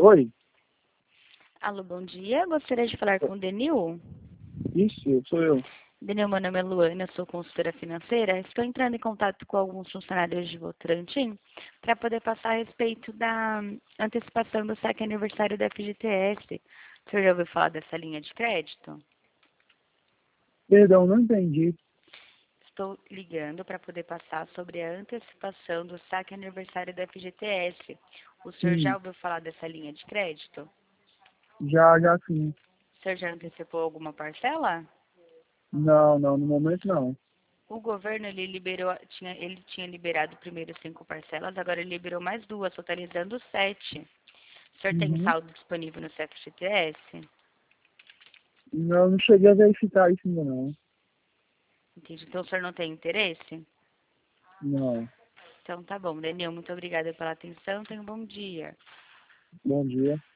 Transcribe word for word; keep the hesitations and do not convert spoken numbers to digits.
Oi, Alô, bom dia. Gostaria de falar com o Denil. isso, sou eu. Denil, meu nome é Luana, eu sou consultora financeira. Estou entrando em contato com alguns funcionários de Votorantim para poder passar a respeito da antecipação do saque aniversário da F G T S. O senhor já ouviu falar dessa linha de crédito? Perdão, não entendi. Estou ligando para poder passar sobre a antecipação do saque aniversário da F G T S. O senhor já Sim, ouviu falar dessa linha de crédito? já, já sim. O senhor já antecipou alguma parcela? Não, não, no momento não. O governo ele liberou, tinha, ele tinha liberado primeiro cinco parcelas, agora ele liberou mais duas, totalizando sete. O senhor tem Uhum. saldo disponível no C F G T S? Não, não cheguei a verificar isso ainda não. Entendi. Então o senhor não tem interesse? Não. Então tá bom, Daniel, muito obrigada pela atenção, tenha um bom dia. Bom dia.